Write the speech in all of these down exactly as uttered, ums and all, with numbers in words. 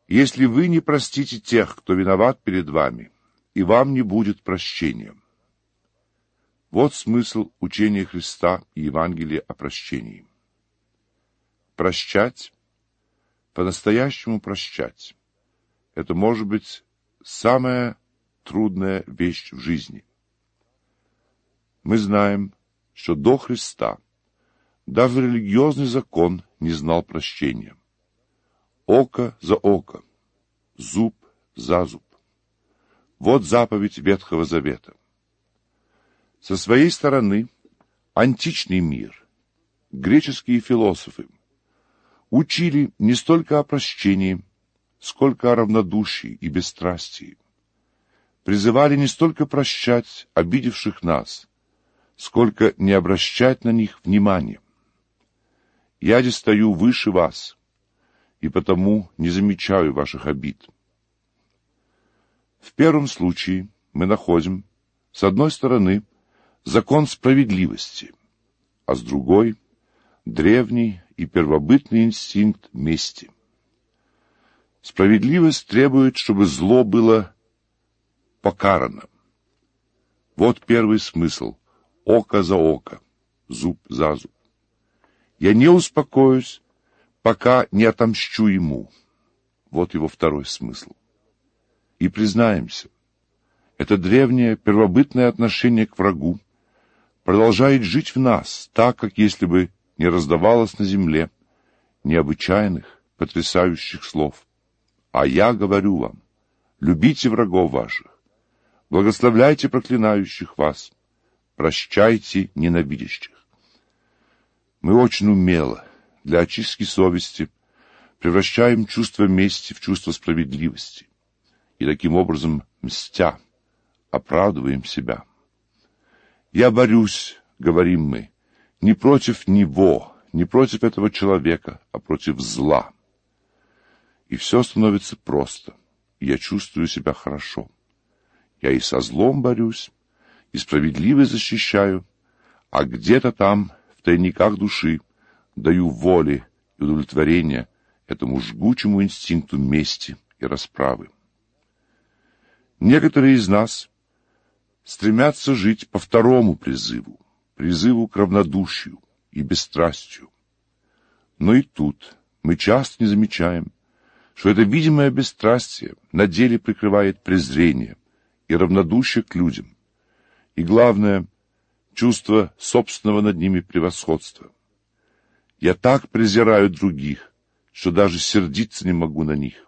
Если вы не простите тех, кто виноват перед вами, и вам не будет прощения. Вот смысл учения Христа и Евангелия о прощении. Прощать, по-настоящему прощать, это может быть самая трудная вещь в жизни. Мы знаем, что до Христа даже религиозный закон не знал прощения. Око за око, зуб за зуб. Вот заповедь Ветхого Завета. Со своей стороны античный мир, греческие философы учили не столько о прощении, сколько о равнодушии и бесстрастии. Призывали не столько прощать обидевших нас, сколько не обращать на них внимания. Я же стою выше вас, и потому не замечаю ваших обид. В первом случае мы находим, с одной стороны, закон справедливости, а с другой — древний и первобытный инстинкт мести. Справедливость требует, чтобы зло было покарано. Вот первый смысл — око за око, зуб за зуб. Я не успокоюсь, пока не отомщу ему. Вот его второй смысл. И признаемся, это древнее первобытное отношение к врагу продолжает жить в нас, так, как если бы не раздавалось на земле необычайных, потрясающих слов. А я говорю вам, любите врагов ваших, благословляйте проклинающих вас, прощайте ненавидящих. Мы очень умело, для очистки совести, превращаем чувство мести в чувство справедливости, и таким образом, мстя, оправдываем себя. «Я борюсь», — говорим мы, — «не против него, не против этого человека, а против зла». И все становится просто, и я чувствую себя хорошо. Я и со злом борюсь, и справедливость защищаю, а где-то там, в тайниках души, даю воли и удовлетворения этому жгучему инстинкту мести и расправы. Некоторые из нас стремятся жить по второму призыву, призыву к равнодушию и бесстрастию. Но и тут мы часто не замечаем, что это видимое бесстрастие на деле прикрывает презрение и равнодушие к людям, и, главное, чувство собственного над ними превосходства. Я так презираю других, что даже сердиться не могу на них.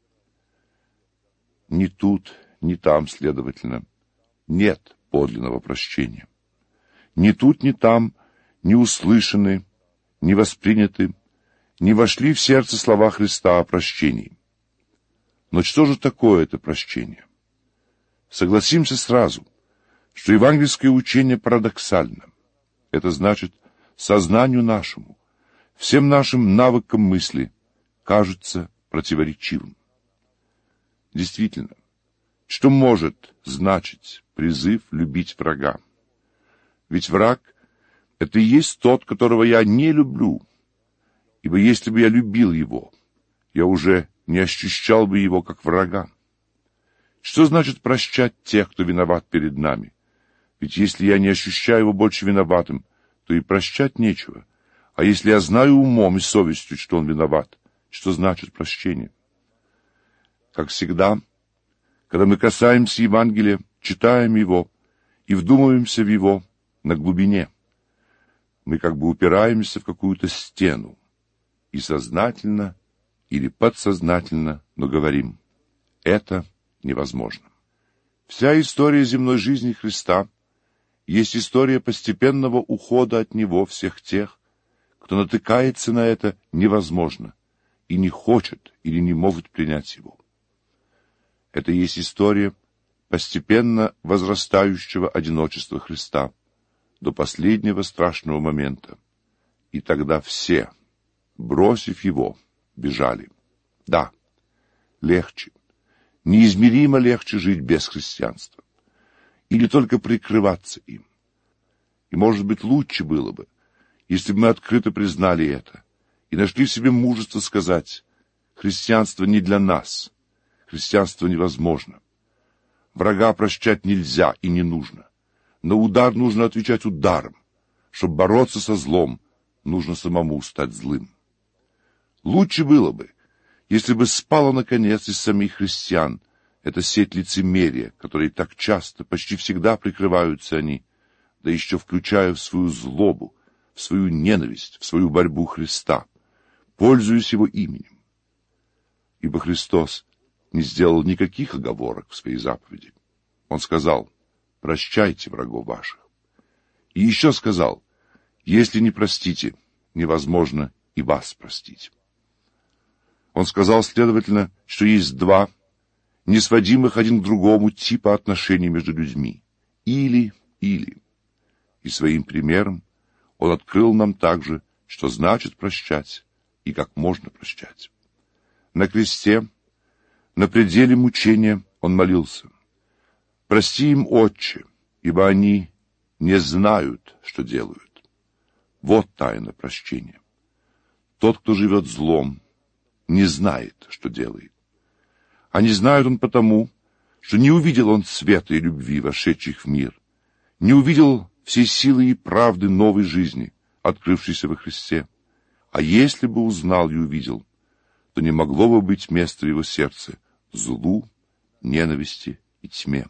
Ни тут, ни там, следовательно, нет подлинного прощения. Ни тут, ни там не услышаны, не восприняты, не вошли в сердце слова Христа о прощении. Но что же такое это прощение? Согласимся сразу, что евангельское учение парадоксально. Это значит, сознанию нашему, всем нашим навыкам мысли кажется противоречивым. Действительно, что может значить призыв любить врага? Ведь враг — это и есть тот, которого я не люблю, ибо если бы я любил его, я уже не ощущал бы его как врага. Что значит прощать тех, кто виноват перед нами? Ведь если я не ощущаю его больше виноватым, то и прощать нечего. А если я знаю умом и совестью, что он виноват, что значит прощение? Как всегда, когда мы касаемся Евангелия, читаем его и вдумываемся в его на глубине, мы как бы упираемся в какую-то стену и сознательно или подсознательно, но говорим: это невозможно. Вся история земной жизни Христа есть история постепенного ухода от Него всех тех, кто натыкается на это невозможно и не хочет или не может принять Его. Это есть история постепенно возрастающего одиночества Христа до последнего страшного момента. И тогда все, бросив Его, бежали. Да, легче, неизмеримо легче жить без христианства. Или только прикрываться им. И, может быть, лучше было бы, если бы мы открыто признали это и нашли в себе мужество сказать: христианство не для нас. Христианство невозможно. Врага прощать нельзя и не нужно. На удар нужно отвечать ударом. Чтобы бороться со злом, нужно самому стать злым. Лучше было бы, если бы спала, наконец, из самих христиан эта сеть лицемерия, которой так часто, почти всегда прикрываются они, да еще включая в свою злобу, в свою ненависть, в свою борьбу Христа, пользуясь его именем. Ибо Христос не сделал никаких оговорок в своей заповеди. Он сказал: «Прощайте врагов ваших». И еще сказал: «Если не простите, невозможно и вас простить». Он сказал, следовательно, что есть два, несводимых один к другому типа отношений между людьми. Или-или. И своим примером он открыл нам также, что значит прощать и как можно прощать. На кресте, на пределе мучения, он молился: «Прости им, Отче, ибо они не знают, что делают». Вот тайна прощения. Тот, кто живет злом, не знает, что делает. А не знает он потому, что не увидел он света и любви, вошедших в мир, не увидел всей силы и правды новой жизни, открывшейся во Христе. А если бы узнал и увидел, то не могло бы быть места в его сердце злу, ненависти и тьме.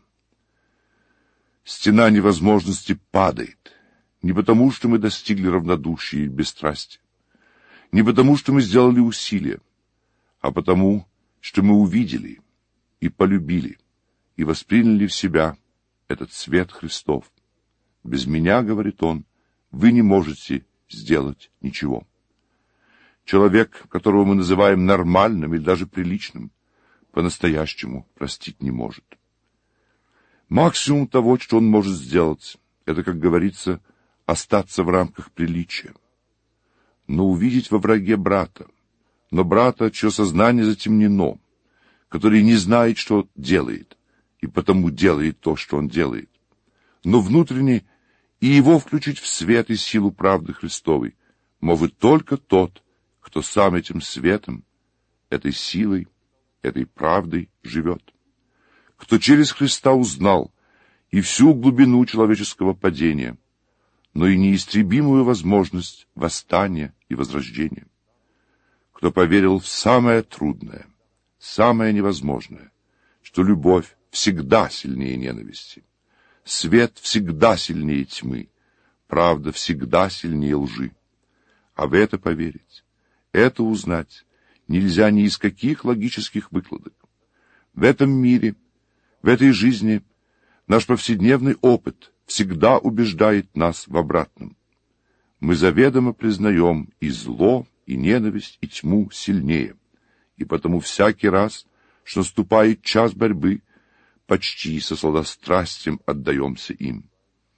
Стена невозможности падает, не потому, что мы достигли равнодушия и бесстрастия, не потому, что мы сделали усилия, а потому, что мы увидели и полюбили, и восприняли в себя этот свет Христов. Без меня, говорит он, вы не можете сделать ничего. Человек, которого мы называем нормальным или даже приличным, по-настоящему простить не может. Максимум того, что он может сделать, это, как говорится, остаться в рамках приличия. Но увидеть во враге брата, но брата, чье сознание затемнено, который не знает, что делает, и потому делает то, что он делает, но внутренне и его включить в свет и силу правды Христовой может только тот, кто сам этим светом, этой силой, этой правдой живет, кто через Христа узнал и всю глубину человеческого падения, но и неистребимую возможность восстания и возрождения, кто поверил в самое трудное, самое невозможное, что любовь всегда сильнее ненависти, свет всегда сильнее тьмы, правда всегда сильнее лжи. А в это поверить, это узнать нельзя ни из каких логических выкладок. В этом мире, в этой жизни наш повседневный опыт всегда убеждает нас в обратном. Мы заведомо признаем и зло, и ненависть, и тьму сильнее, и потому всякий раз, что наступает час борьбы, почти со сладострастием отдаемся им.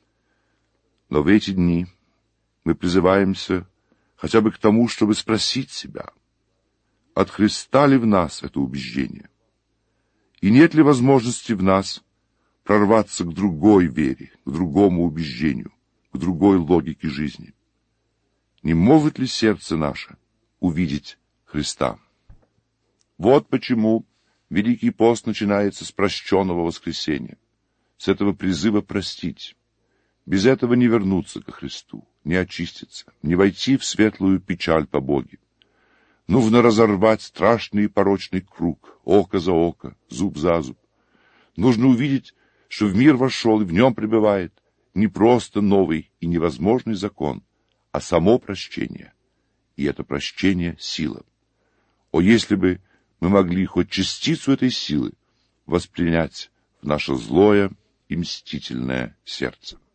Но в эти дни мы призываемся хотя бы к тому, чтобы спросить себя, от Христа ли в нас это убеждение, и нет ли возможности в нас прорваться к другой вере, к другому убеждению, к другой логике жизни. Не может ли сердце наше увидеть Христа? Вот почему Великий пост начинается с прощенного воскресения, с этого призыва простить. Без этого не вернуться ко Христу, не очиститься, не войти в светлую печаль по Боге. Нужно разорвать страшный и порочный круг, око за око, зуб за зуб. Нужно увидеть, что в мир вошел и в нем пребывает не просто новый и невозможный закон, а само прощение. И это прощение — сила. О, если бы мы могли хоть частицу этой силы воспринять в наше злое и мстительное сердце.